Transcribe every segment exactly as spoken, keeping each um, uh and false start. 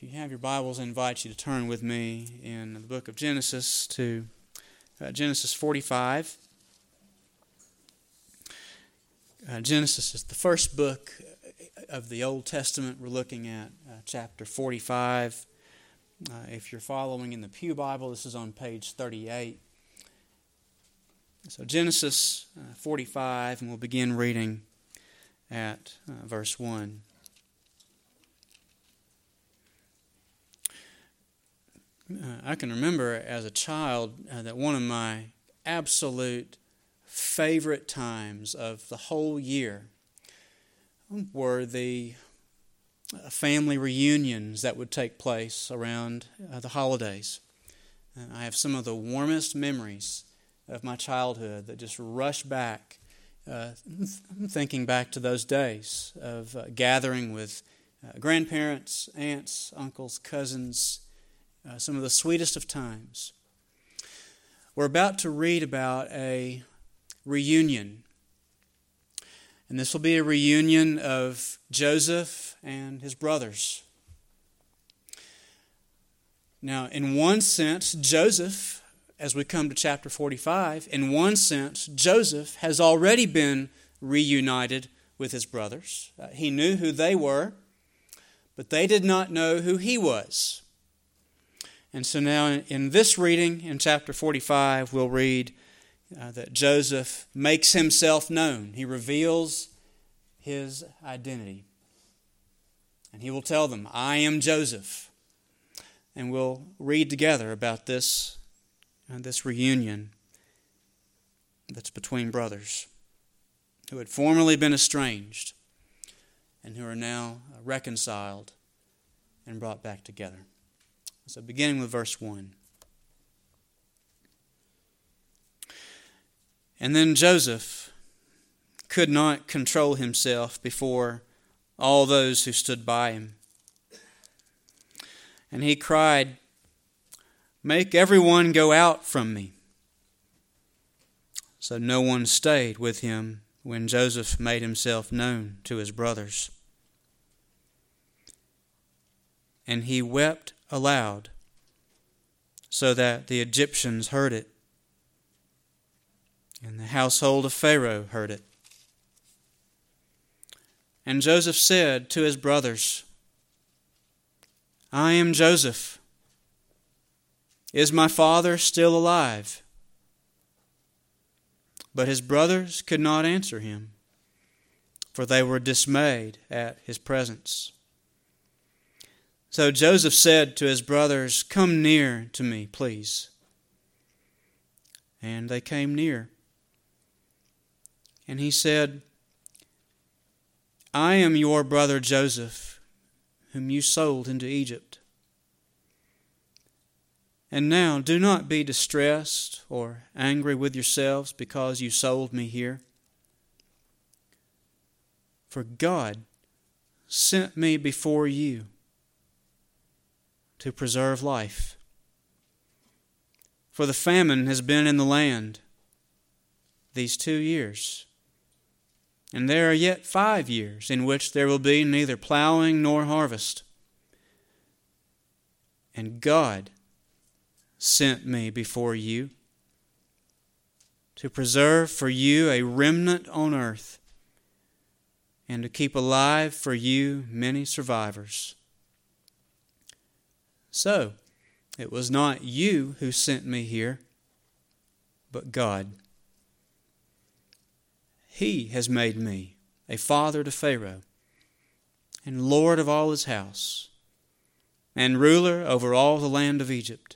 If you have your Bibles, I invite you to turn with me in the book of Genesis to uh, Genesis forty-five. Uh, Genesis is the first book of the Old Testament. We're looking at uh, chapter forty-five. Uh, if you're following in the Pew Bible, this is on page thirty-eight. So Genesis uh, forty-five, and we'll begin reading at uh, verse one. Uh, I can remember as a child uh, that one of my absolute favorite times of the whole year were the uh, family reunions that would take place around uh, the holidays. Uh, I have some of the warmest memories of my childhood that just rush back, uh, thinking back to those days of uh, gathering with uh, grandparents, aunts, uncles, cousins, Uh, some of the sweetest of times. We're about to read about a reunion. And this will be a reunion of Joseph and his brothers. Now, in one sense, Joseph, as we come to chapter forty-five, in one sense, Joseph has already been reunited with his brothers. Uh, he knew who they were, but they did not know who he was. And so now in this reading, in chapter forty-five, we'll read uh, that Joseph makes himself known. He reveals his identity. And he will tell them, I am Joseph. And we'll read together about this, uh, this reunion that's between brothers who had formerly been estranged and who are now reconciled and brought back together. So beginning with verse one. And then Joseph could not control himself before all those who stood by him. And he cried, Make everyone go out from me. So no one stayed with him when Joseph made himself known to his brothers. And he wept aloud, so that the Egyptians heard it, and the household of Pharaoh heard it. And Joseph said to his brothers, I am Joseph. Is my father still alive? But his brothers could not answer him, for they were dismayed at his presence. So Joseph said to his brothers, Come near to me, please. And they came near. And he said, I am your brother Joseph, whom you sold into Egypt. And now do not be distressed or angry with yourselves because you sold me here. For God sent me before you to preserve life. For the famine has been in the land these two years, and there are yet five years in which there will be neither plowing nor harvest. And God sent me before you to preserve for you a remnant on earth, and to keep alive for you many survivors. So, it was not you who sent me here, but God. He has made me a father to Pharaoh, and Lord of all his house, and ruler over all the land of Egypt.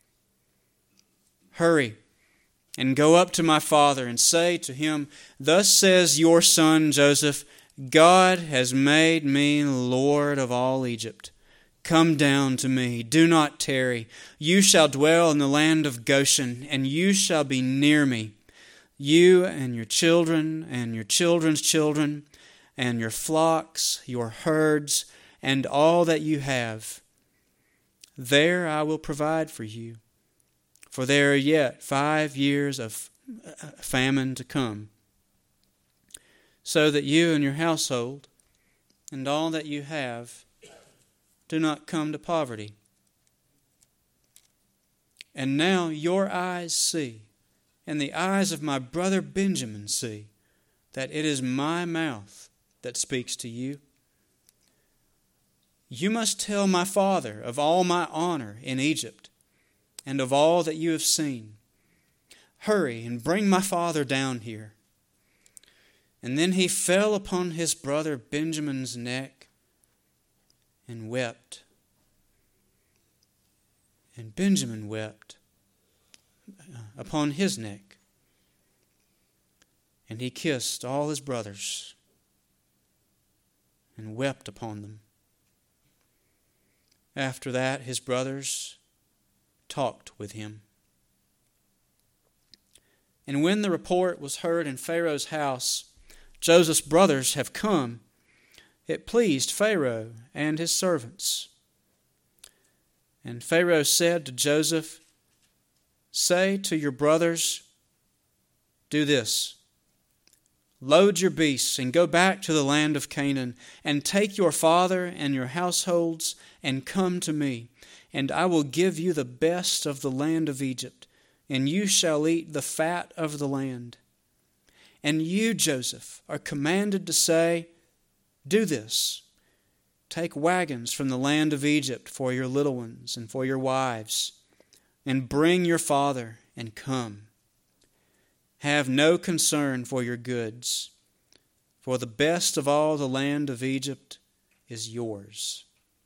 Hurry, and go up to my father, and say to him, Thus says your son Joseph, God has made me Lord of all Egypt. Come down to me, do not tarry. You shall dwell in the land of Goshen, and you shall be near me, you and your children and your children's children, and your flocks, your herds, and all that you have. There I will provide for you, for there are yet five years of famine to come, so that you and your household and all that you have do not come to poverty. And now your eyes see, and the eyes of my brother Benjamin see, that it is my mouth that speaks to you. You must tell my father of all my honor in Egypt, and of all that you have seen. Hurry and bring my father down here." And then he fell upon his brother Benjamin's neck and wept. And Benjamin wept upon his neck. And he kissed all his brothers and wept upon them. After that, his brothers talked with him. And when the report was heard in Pharaoh's house, "Joseph's brothers have come," it pleased Pharaoh and his servants. And Pharaoh said to Joseph, "Say to your brothers, do this: load your beasts and go back to the land of Canaan, and take your father and your households and come to me, and I will give you the best of the land of Egypt, and you shall eat the fat of the land. And you, Joseph, are commanded to say, do this: take wagons from the land of Egypt for your little ones and for your wives, and bring your father and come. Have no concern for your goods, for the best of all the land of Egypt is yours."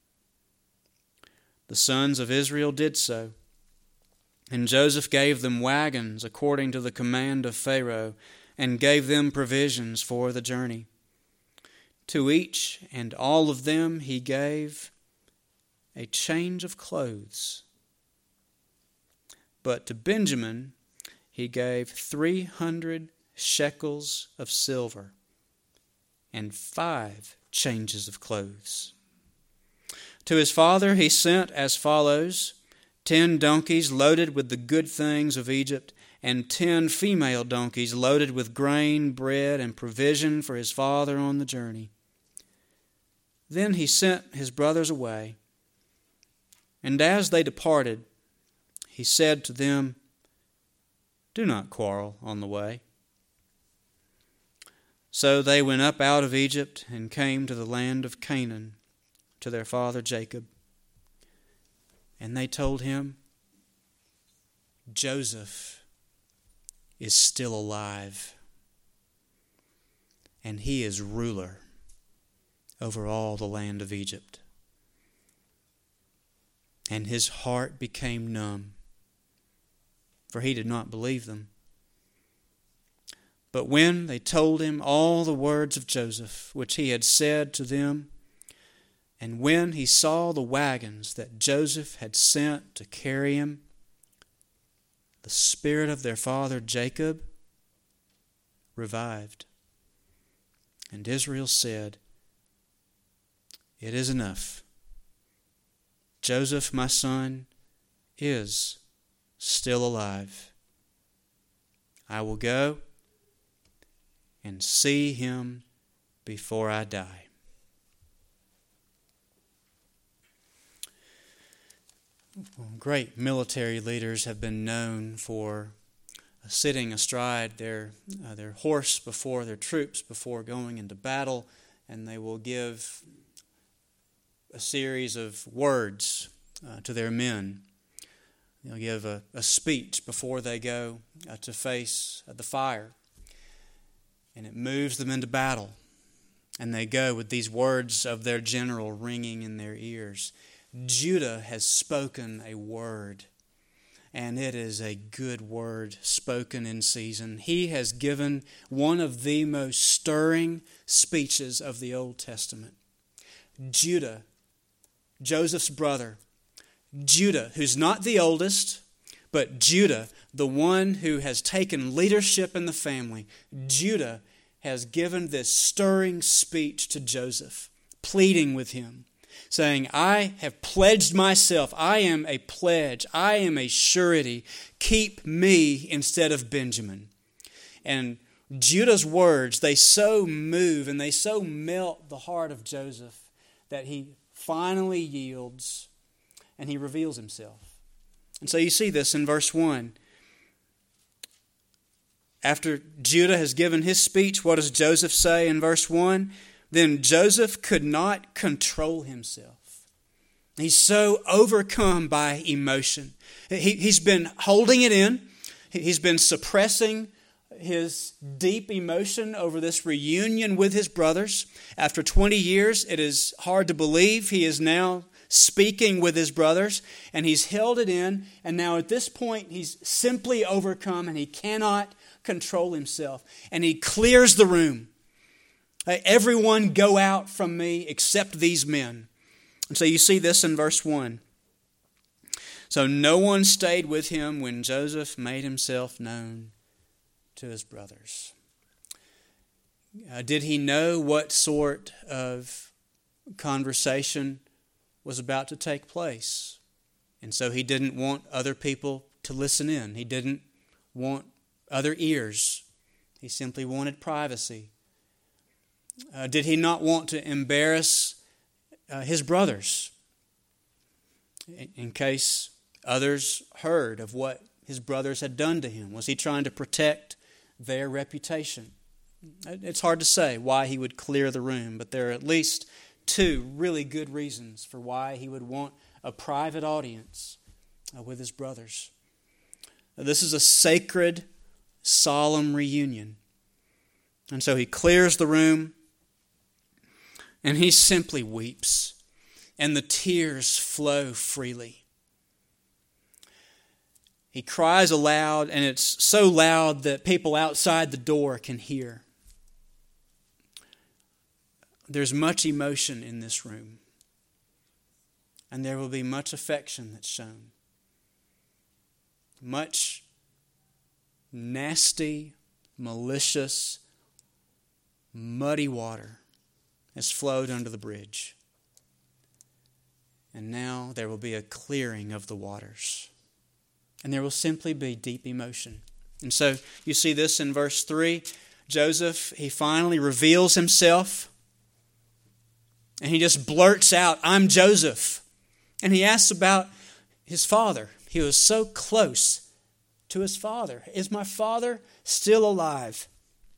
The sons of Israel did so, and Joseph gave them wagons according to the command of Pharaoh, and gave them provisions for the journey. To each and all of them he gave a change of clothes. But to Benjamin he gave three hundred shekels of silver and five changes of clothes. To his father he sent as follows: ten donkeys loaded with the good things of Egypt, and ten female donkeys loaded with grain, bread, and provision for his father on the journey. Then he sent his brothers away, and as they departed, he said to them, "Do not quarrel on the way." So they went up out of Egypt and came to the land of Canaan, to their father Jacob. And they told him, "Joseph is still alive, and he is ruler over all the land of Egypt." And his heart became numb, for he did not believe them. But when they told him all the words of Joseph, which he had said to them, and when he saw the wagons that Joseph had sent to carry him, the spirit of their father Jacob revived. And Israel said, "It is enough. Joseph, my son, is still alive. I will go and see him before I die." Great military leaders have been known for sitting astride their uh, their horse before their troops before going into battle, and they will give a series of words uh, to their men. They'll give a, a speech before they go uh, to face uh, the fire, and it moves them into battle, and they go with these words of their general ringing in their ears. Judah has spoken a word, and it is a good word spoken in season. He has given one of the most stirring speeches of the Old Testament. Judah, Joseph's brother, Judah, who's not the oldest, but Judah, the one who has taken leadership in the family, Judah has given this stirring speech to Joseph, pleading with him, saying, "I have pledged myself. I am a pledge. I am a surety. Keep me instead of Benjamin." And Judah's words, they so move and they so melt the heart of Joseph that he finally yields and he reveals himself. And so you see this in verse one. After Judah has given his speech, what does Joseph say in verse one? Then Joseph could not control himself. He's so overcome by emotion. He, he's been holding it in. He's been suppressing his deep emotion over this reunion with his brothers. After twenty years, it is hard to believe he is now speaking with his brothers, and he's held it in, and now at this point he's simply overcome and he cannot control himself, and he clears the room. Everyone go out from me except these men. And so you see this in verse one. So no one stayed with him when Joseph made himself known to his brothers. Uh, did he know what sort of conversation was about to take place? And so he didn't want other people to listen in. He didn't want other ears. He simply wanted privacy. Uh, did he not want to embarrass uh, his brothers in, in case others heard of what his brothers had done to him? Was he trying to protect their reputation? It's hard to say why he would clear the room, but there are at least two really good reasons for why he would want a private audience uh, with his brothers. This is a sacred, solemn reunion. And so he clears the room and he simply weeps, and the tears flow freely. He cries aloud, and it's so loud that people outside the door can hear. There's much emotion in this room, and there will be much affection that's shown. Much nasty, malicious, muddy water has flowed under the bridge. And now there will be a clearing of the waters. And there will simply be deep emotion. And so you see this in verse three. Joseph, he finally reveals himself. And he just blurts out, "I'm Joseph." And he asks about his father. He was so close to his father. Is my father still alive?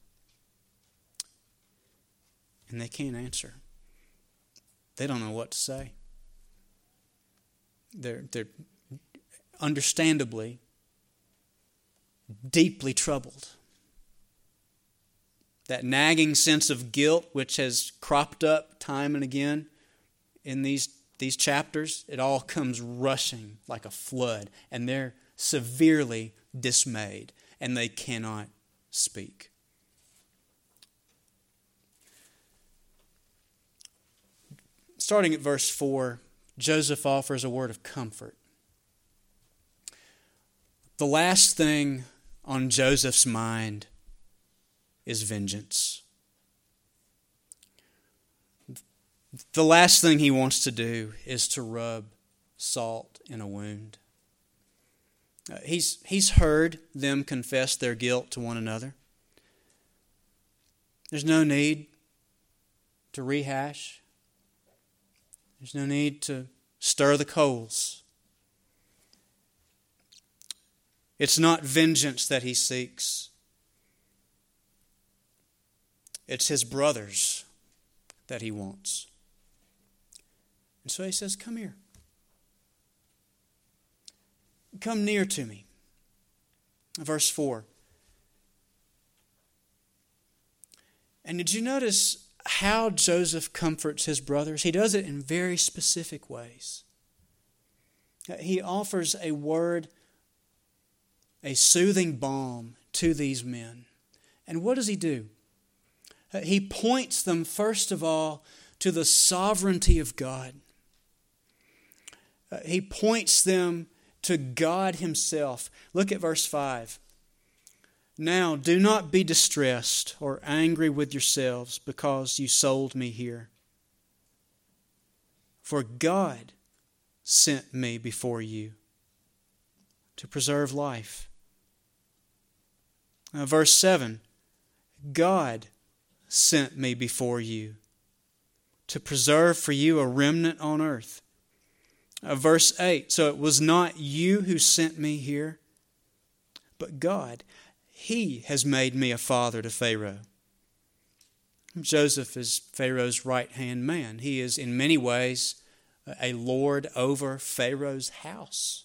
And they can't answer. They don't know what to say. They're, they're understandably deeply troubled. That nagging sense of guilt which has cropped up time and again in these, these chapters, it all comes rushing like a flood, and they're severely dismayed, and they cannot speak. Starting at verse four, Joseph offers a word of comfort. The last thing on Joseph's mind is vengeance. The last thing he wants to do is to rub salt in a wound. Uh, he's, he's heard them confess their guilt to one another. There's no need to rehash. There's no need to stir the coals. It's not vengeance that he seeks. It's his brothers that he wants. And so he says, "Come here. Come near to me." Verse four. And did you notice how Joseph comforts his brothers? He does it in very specific ways. He offers a word, a soothing balm to these men. And what does he do? He points them, first of all, to the sovereignty of God. He points them to God himself. Look at verse five. "Now do not be distressed or angry with yourselves because you sold me here. For God sent me before you to preserve life." Now, verse seven. "God sent me before you to preserve for you a remnant on earth. Uh, verse eight, so it was not you who sent me here, but God. He has made me a father to Pharaoh. Joseph is Pharaoh's right-hand man. He is in many ways a lord over Pharaoh's house.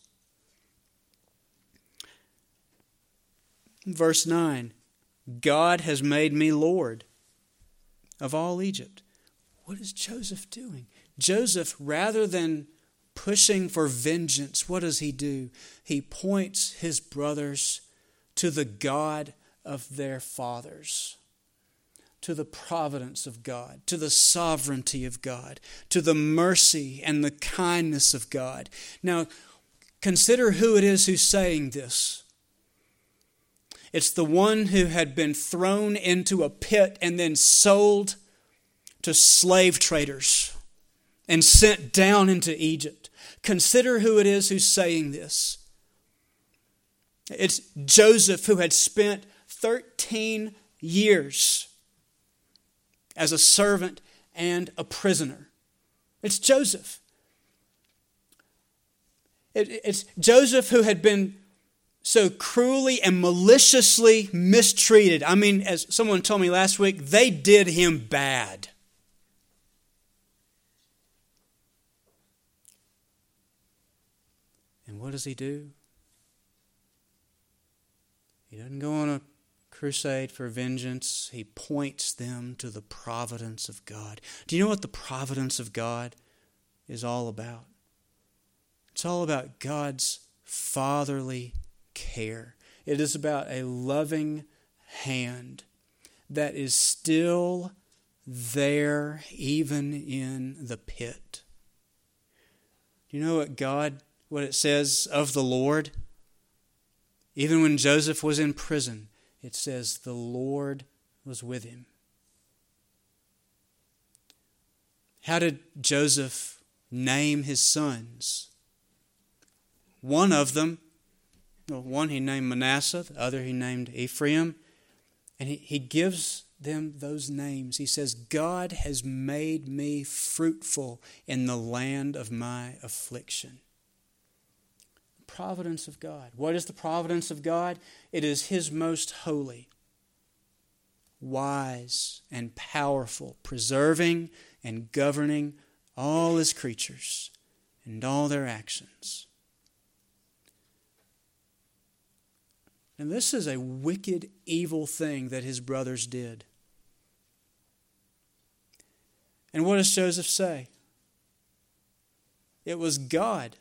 Verse nine, God has made me Lord of all Egypt. What is Joseph doing? Joseph, rather than pushing for vengeance, what does he do? He points his brothers to the God of their fathers, to the providence of God, to the sovereignty of God, to the mercy and the kindness of God. Now, consider who it is who's saying this. It's the one who had been thrown into a pit and then sold to slave traders and sent down into Egypt. Consider who it is who's saying this. It's Joseph, who had spent thirteen years as a servant and a prisoner. It's Joseph. It, it's Joseph who had been so cruelly and maliciously mistreated. I mean, as someone told me last week, they did him bad. And what does he do? He doesn't go on a crusade for vengeance. He points them to the providence of God. Do you know what the providence of God is all about? It's all about God's fatherly care. It is about a loving hand that is still there even in the pit. Do you know what God, what it says of the Lord? Even when Joseph was in prison, it says the Lord was with him. How did Joseph name his sons? One of them, well, one he named Manasseh, the other he named Ephraim. And he, he gives them those names. He says, God has made me fruitful in the land of my affliction. Providence of God. What is the providence of God? It is His most holy, wise, and powerful, preserving and governing all His creatures and all their actions. And this is a wicked, evil thing that his brothers did. And what does Joseph say? It was God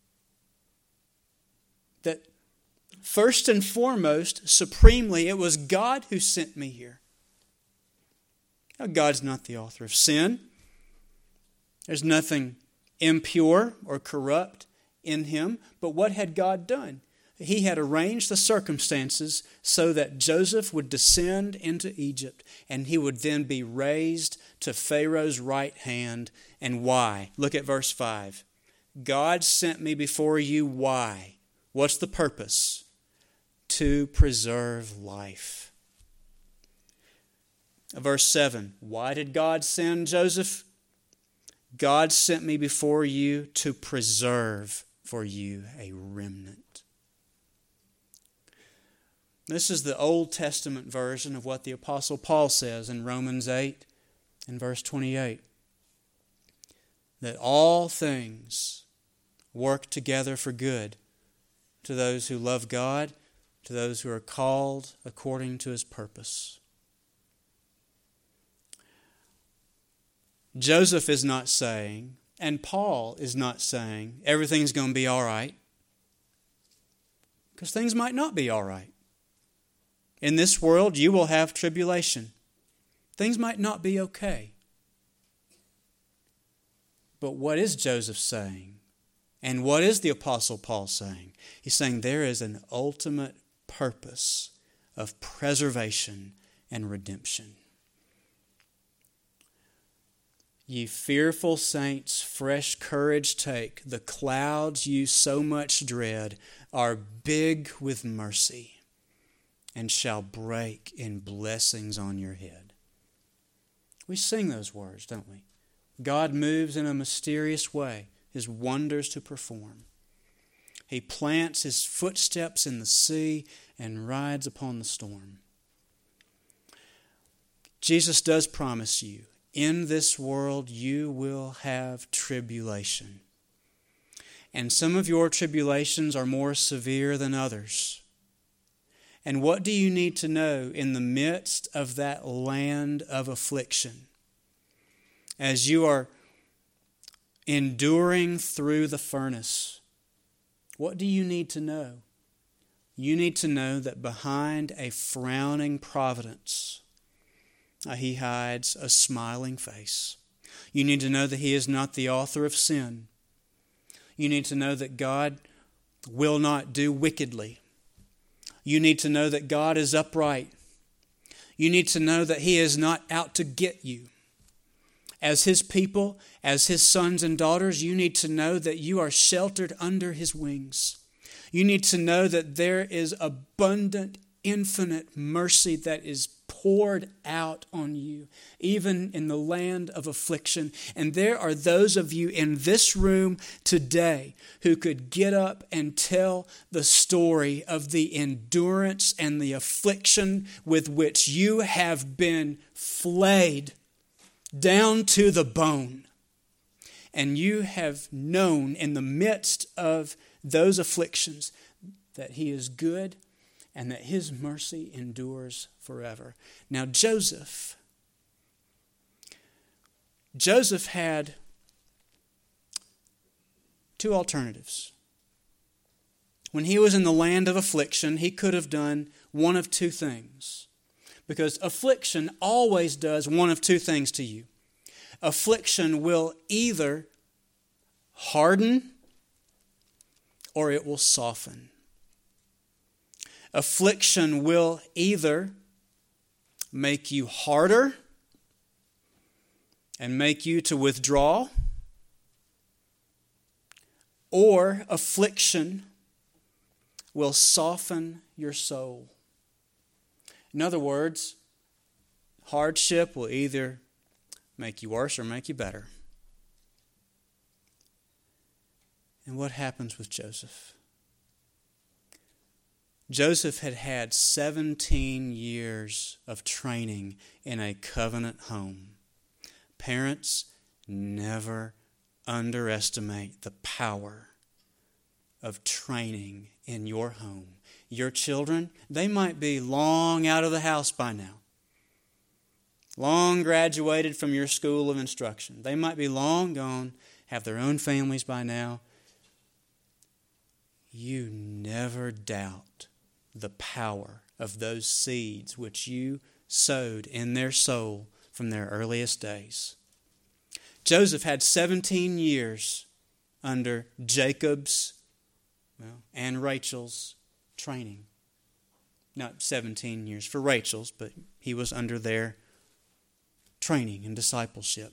that first and foremost, supremely, it was God who sent me here. Now, God's not the author of sin. There's nothing impure or corrupt in Him. But what had God done? He had arranged the circumstances so that Joseph would descend into Egypt and he would then be raised to Pharaoh's right hand. And why? Look at verse five. God sent me before you. Why? What's the purpose? To preserve life. Verse seven. Why did God send Joseph? God sent me before you to preserve for you a remnant. This is the Old Testament version of what the Apostle Paul says in Romans eight and verse twenty-eight. That all things work together for good to those who love God, to those who are called according to His purpose. Joseph is not saying, and Paul is not saying, everything's going to be all right. Because things might not be all right. In this world, you will have tribulation. Things might not be okay. But what is Joseph saying? And what is the Apostle Paul saying? He's saying there is an ultimate purpose of preservation and redemption. Ye fearful saints, fresh courage take. The clouds you so much dread are big with mercy and shall break in blessings on your head. We sing those words, don't we? God moves in a mysterious way, His wonders to perform. He plants His footsteps in the sea and rides upon the storm. Jesus does promise you, in this world you will have tribulation. And some of your tribulations are more severe than others. And what do you need to know in the midst of that land of affliction? As you are enduring through the furnace, what do you need to know? You need to know that behind a frowning providence, uh, He hides a smiling face. You need to know that He is not the author of sin. You need to know that God will not do wickedly. You need to know that God is upright. You need to know that He is not out to get you. As His people, as His sons and daughters, you need to know that you are sheltered under His wings. You need to know that there is abundant, infinite mercy that is poured out on you, even in the land of affliction. And there are those of you in this room today who could get up and tell the story of the endurance and the affliction with which you have been flayed down to the bone. And you have known in the midst of those afflictions that He is good and that His mercy endures forever. Now Joseph, Joseph had two alternatives. When he was in the land of affliction, he could have done one of two things. Because affliction always does one of two things to you. Affliction will either harden or it will soften. Affliction will either make you harder and make you to withdraw, or affliction will soften your soul. In other words, hardship will either make you worse or make you better. And what happens with Joseph? Joseph had had seventeen years of training in a covenant home. Parents, never underestimate the power of training in your home. Your children, they might be long out of the house by now. Long graduated from your school of instruction. They might be long gone, have their own families by now. You never doubt the power of those seeds which you sowed in their soul from their earliest days. Joseph had seventeen years under Jacob's well, and Rachel's training. Not seventeen years for Rachel's, but he was under their training and discipleship.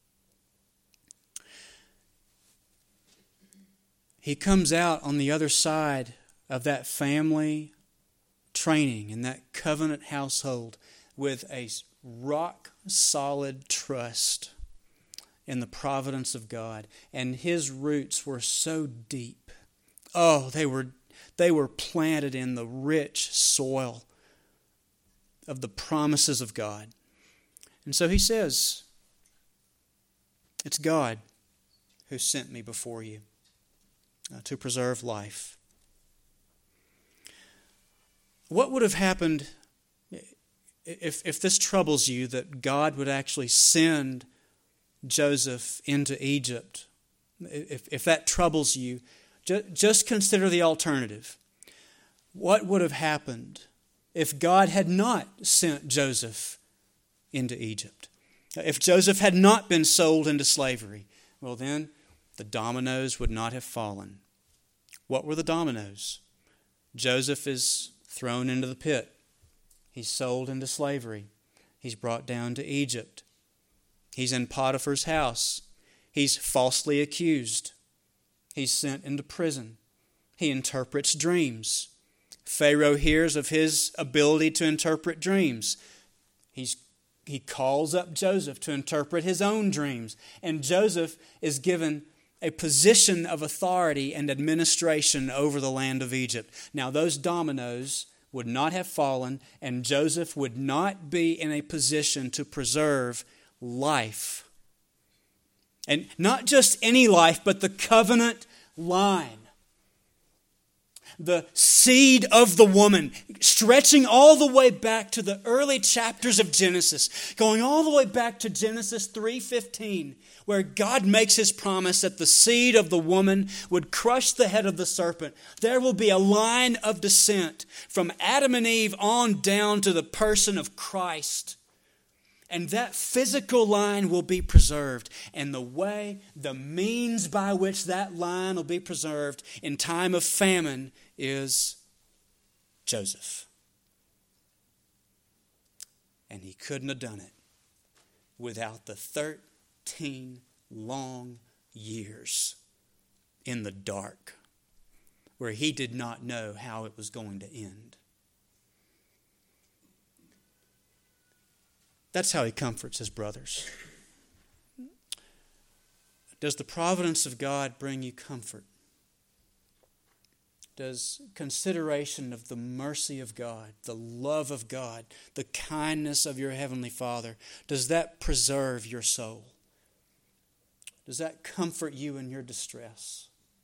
He comes out on the other side of that family training and that covenant household with a rock-solid trust in the providence of God. And his roots were so deep. Oh, they were, they were planted in the rich soil of the promises of God. And so he says, it's God who sent me before you uh, to preserve life. What would have happened if, if this troubles you, that God would actually send Joseph into Egypt? If, if that troubles you, ju- just consider the alternative. What would have happened if God had not sent Joseph into Egypt? If Joseph had not been sold into slavery, well then, the dominoes would not have fallen. What were the dominoes? Joseph is thrown into the pit. He's sold into slavery. He's brought down to Egypt. He's in Potiphar's house. He's falsely accused. He's sent into prison. He interprets dreams. Pharaoh hears of his ability to interpret dreams. He's he calls up Joseph to interpret his own dreams. And Joseph is given a position of authority and administration over the land of Egypt. Now, those dominoes would not have fallen, and Joseph would not be in a position to preserve life. And not just any life, but the covenant line. The seed of the woman, stretching all the way back to the early chapters of Genesis, going all the way back to Genesis three fifteen, where God makes his promise that the seed of the woman would crush the head of the serpent. There will be a line of descent from Adam and Eve on down to the person of Christ. And that physical line will be preserved. And the way, the means by which that line will be preserved in time of famine is Joseph. And he couldn't have done it without the thirteen long years in the dark where he did not know how it was going to end. That's how he comforts his brothers. Does the providence of God bring you comfort? Does consideration of the mercy of God, the love of God, the kindness of your Heavenly Father, does that preserve your soul? Does that comfort you in your distress?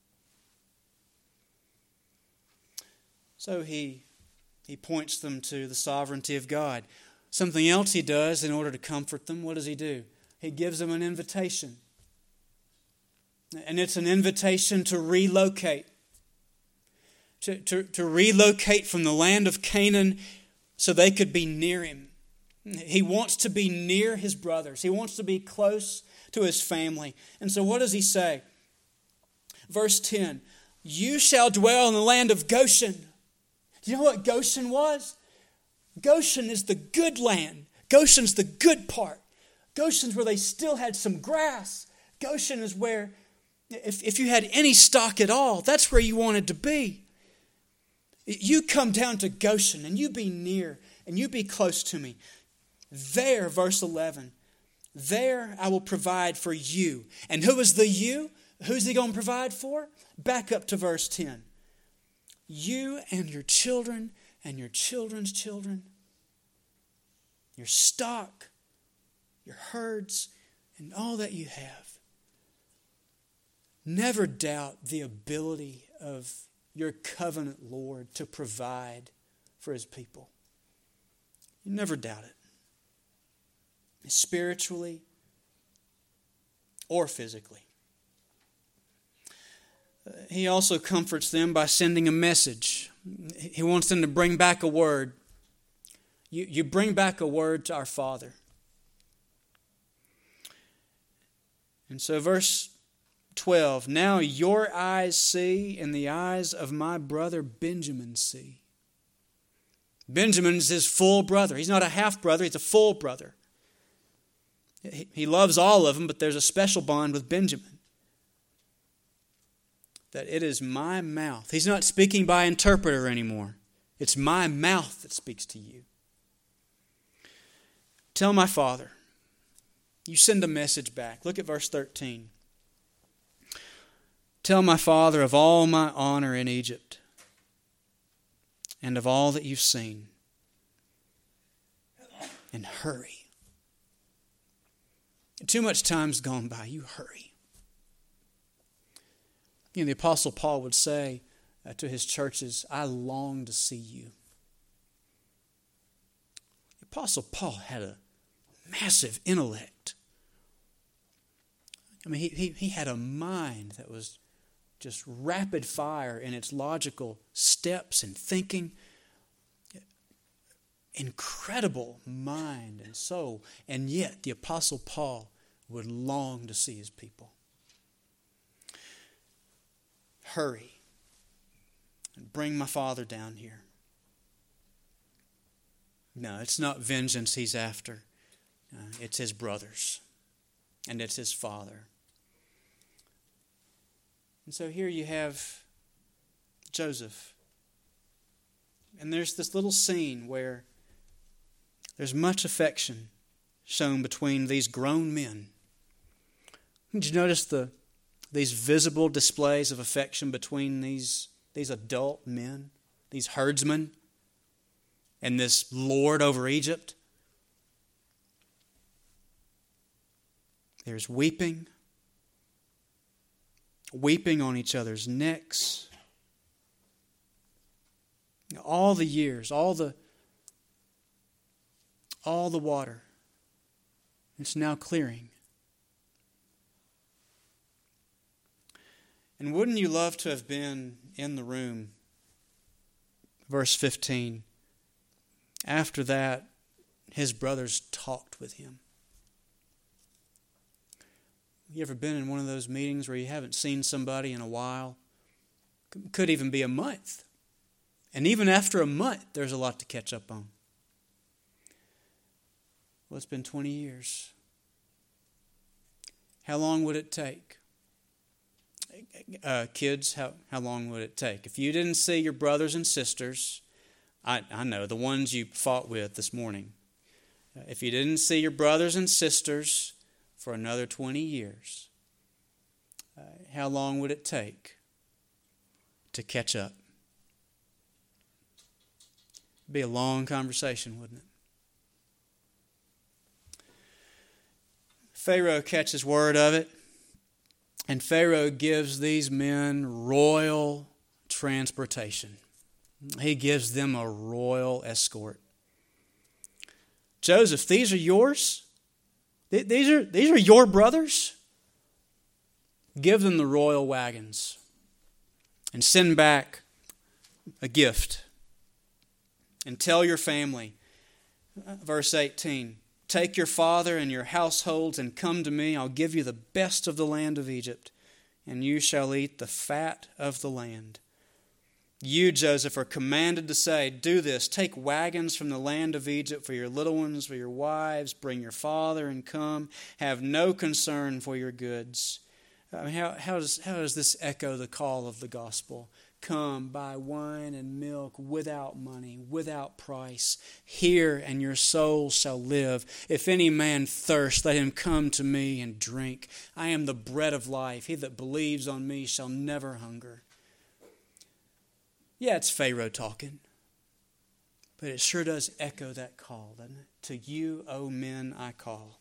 So he, he points them to the sovereignty of God. Something else he does in order to comfort them, what does he do? He gives them an invitation. And it's an invitation to relocate. To, to, to relocate from the land of Canaan so they could be near him. He wants to be near his brothers. He wants to be close to his family. And so what does he say? Verse ten, you shall dwell in the land of Goshen. Do you know what Goshen was? Goshen is the good land. Goshen's the good part. Goshen's where they still had some grass. Goshen is where, if, if you had any stock at all, that's where you wanted to be. You come down to Goshen and you be near and you be close to me. There, verse eleven, there I will provide for you. And who is the you? Who's he going to provide for? Back up to verse ten. You and your children and your children's children, your stock, your herds, and all that you have. Never doubt the ability of your covenant Lord to provide for his people. You never doubt it. Spiritually or physically. He also comforts them by sending a message. He wants them to bring back a word. You, you bring back a word to our Father. And so verse twelve, now your eyes see and the eyes of my brother Benjamin see. Benjamin's his full brother. He's not a half brother, he's a full brother. He, he loves all of them, but there's a special bond with Benjamin. That it is my mouth. He's not speaking by interpreter anymore. It's my mouth that speaks to you. Tell my father. You send a message back. Look at verse thirteen. Tell my father of all my honor in Egypt and of all that you've seen. And hurry. Too much time's gone by. You hurry. You know, the Apostle Paul would say uh, to his churches, I long to see you. The Apostle Paul had a massive intellect. I mean, he, he, he had a mind that was just rapid fire in its logical steps and thinking. Incredible mind and soul. And yet the Apostle Paul would long to see his people. Hurry and bring my father down here. No, it's not vengeance he's after. Uh, it's his brothers. And it's his father. And so here you have Joseph. And there's this little scene where there's much affection shown between these grown men. Did you notice the these visible displays of affection between these, these adult men, these herdsmen, and this lord over Egypt? There's weeping, weeping on each other's necks. All the years, all the all the water, it's now clearing. And wouldn't you love to have been in the room? Verse fifteen. After that, his brothers talked with him. You ever been in one of those meetings where you haven't seen somebody in a while? Could even be a month. And even after a month, there's a lot to catch up on. Well, it's been twenty years. How long would it take? Uh, kids, how, how long would it take? If you didn't see your brothers and sisters, I, I know, the ones you fought with this morning. Uh, if you didn't see your brothers and sisters for another twenty years, uh, how long would it take to catch up? It'd be a long conversation, wouldn't it? Pharaoh catches word of it, and Pharaoh gives these men royal transportation. He gives them a royal escort. Joseph, these are yours? These are, these are your brothers? Give them the royal wagons and send back a gift. And tell your family, verse eighteen, take your father and your households and come to me. I'll give you the best of the land of Egypt, and you shall eat the fat of the land. You, Joseph, are commanded to say, do this, take wagons from the land of Egypt for your little ones, for your wives, bring your father and come. Have no concern for your goods. I mean, how, how, does, how does this echo the call of the gospel? Come, buy wine and milk without money, without price. Here, and your soul shall live. If any man thirst, let him come to me and drink. I am the bread of life. He that believes on me shall never hunger. Yeah, it's Pharaoh talking, but it sure does echo that call, doesn't it? To you, O men, I call.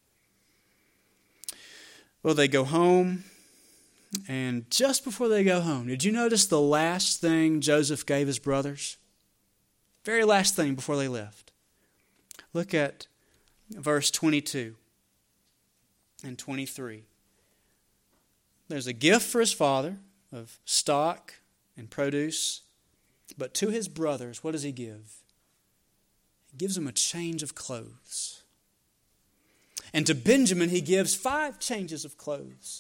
Well, they go home. And just before they go home, did you notice the last thing Joseph gave his brothers? Very last thing before they left. Look at verse twenty-two and twenty-three. There's a gift for his father of stock and produce. But to his brothers, what does he give? He gives them a change of clothes. And to Benjamin, he gives five changes of clothes.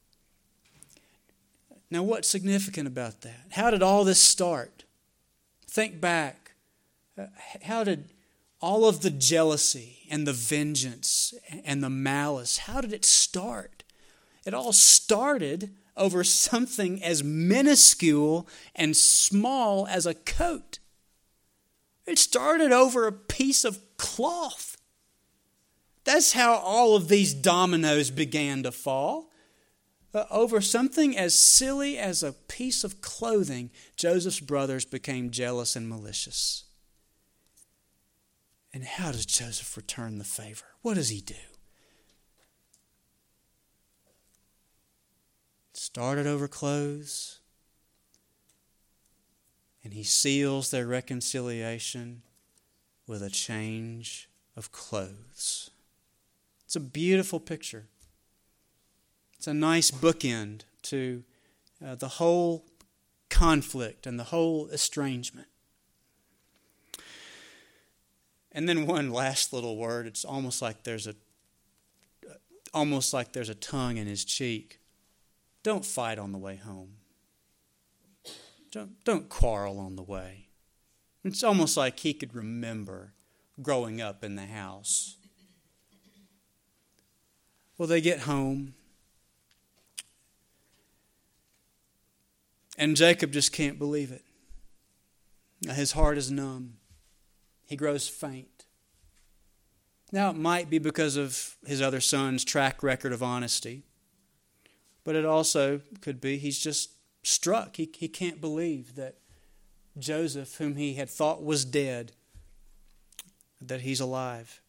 Now, what's significant about that? How did all this start? Think back. How did all of the jealousy and the vengeance and the malice, how did it start? It all started over something as minuscule and small as a coat. It started over a piece of cloth. That's how all of these dominoes began to fall. Uh, over something as silly as a piece of clothing, Joseph's brothers became jealous and malicious. And how does Joseph return the favor? What does he do? It started over clothes, and he seals their reconciliation with a change of clothes. It's a beautiful picture. It's a nice bookend to uh, the whole conflict and the whole estrangement. And then one last little word. It's almost like there's a, almost like there's a tongue in his cheek. Don't fight on the way home. Don't, don't quarrel on the way. It's almost like he could remember growing up in the house. Well, they get home. And Jacob just can't believe it. His heart is numb. He grows faint. Now, it might be because of his other son's track record of honesty, but it also could be he's just struck. He, he can't believe that Joseph, whom he had thought was dead, that he's alive.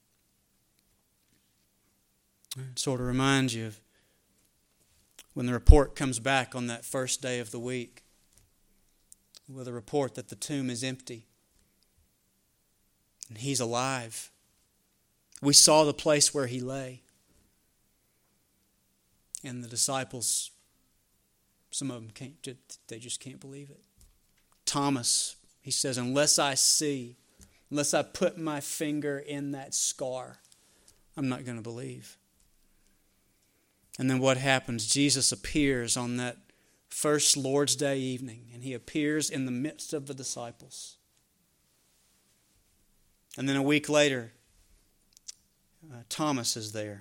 It sort of reminds you of when the report comes back on that first day of the week with a report that the tomb is empty and he's alive. We saw the place where he lay. And the disciples, some of them can't, they just can't believe it. Thomas, he says, unless I see, unless I put my finger in that scar, I'm not going to believe. And then what happens? Jesus appears on that first Lord's Day evening, and he appears in the midst of the disciples. And then a week later, uh, Thomas is there.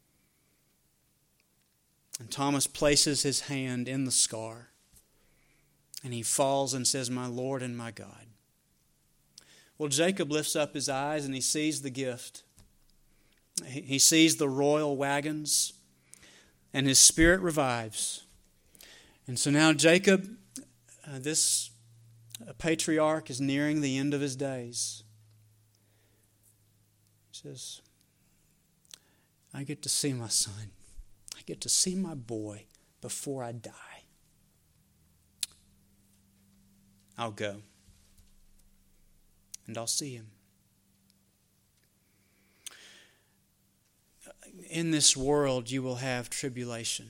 And Thomas places his hand in the scar, and he falls and says, my Lord and my God. Well, Jacob lifts up his eyes and he sees the gift. He sees the royal wagons, and his spirit revives. And so now Jacob, uh, this patriarch, is nearing the end of his days. He says, I get to see my son. I get to see my boy before I die. I'll go. And I'll see him. In this world you will have tribulation.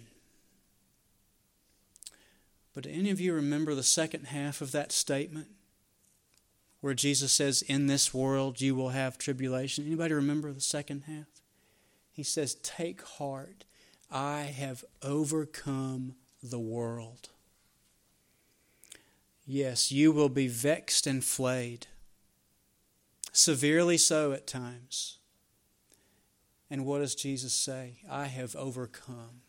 But do any of you remember the second half of that statement? Where Jesus says, in this world you will have tribulation. Anybody remember the second half? He says, take heart. I have overcome the world. Yes, you will be vexed and flayed. Severely so at times. And what does Jesus say? I have overcome.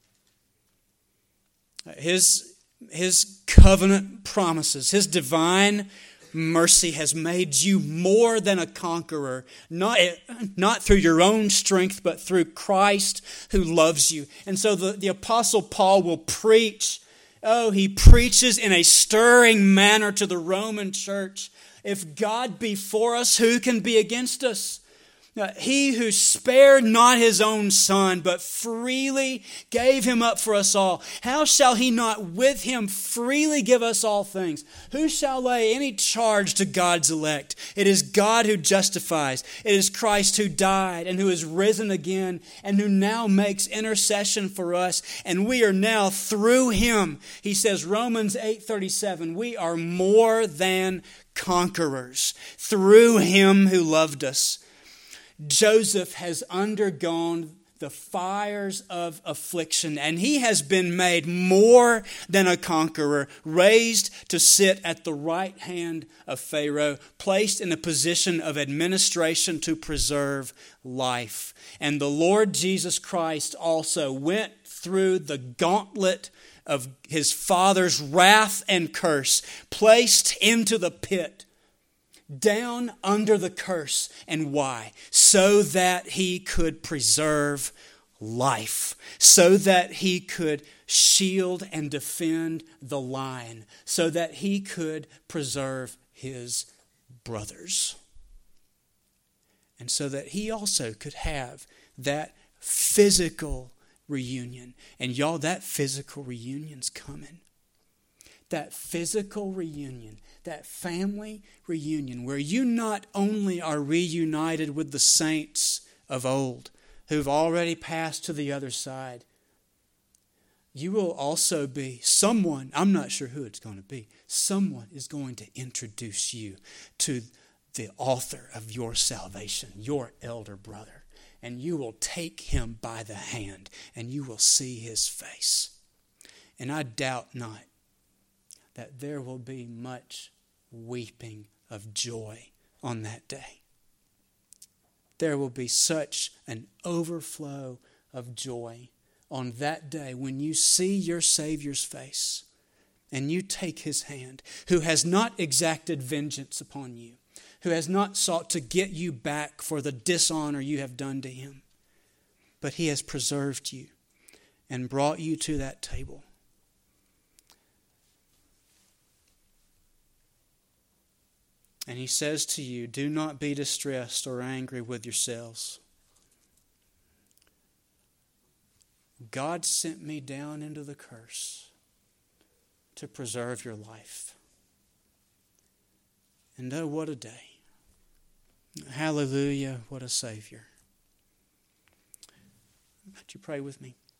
His, his covenant promises, His divine mercy has made you more than a conqueror, not, not through your own strength, but through Christ who loves you. And so the, the Apostle Paul will preach. Oh, he preaches in a stirring manner to the Roman church. If God be for us, who can be against us? Now, he who spared not his own son, but freely gave him up for us all, how shall he not with him freely give us all things? Who shall lay any charge to God's elect? It is God who justifies. It is Christ who died and who is risen again and who now makes intercession for us. And we are now through him. He says, Romans eight thirty-seven, we are more than conquerors through him who loved us. Joseph has undergone the fires of affliction, and he has been made more than a conqueror, raised to sit at the right hand of Pharaoh, placed in a position of administration to preserve life. And the Lord Jesus Christ also went through the gauntlet of his Father's wrath and curse, placed into the pit, down under the curse. And why? So that he could preserve life. So that he could shield and defend the lion. So that he could preserve his brothers. And so that he also could have that physical reunion. And y'all, that physical reunion's coming. That physical reunion, that family reunion where you not only are reunited with the saints of old who've already passed to the other side, you will also be someone, I'm not sure who it's going to be, someone is going to introduce you to the author of your salvation, your elder brother, and you will take him by the hand and you will see his face. And I doubt not that there will be much weeping of joy on that day. There will be such an overflow of joy on that day when you see your Savior's face and you take his hand, who has not exacted vengeance upon you, who has not sought to get you back for the dishonor you have done to him. But he has preserved you and brought you to that table. And he says to you, do not be distressed or angry with yourselves. God sent me down into the curse to preserve your life. And oh, what a day. Hallelujah, what a Savior. Would you pray with me?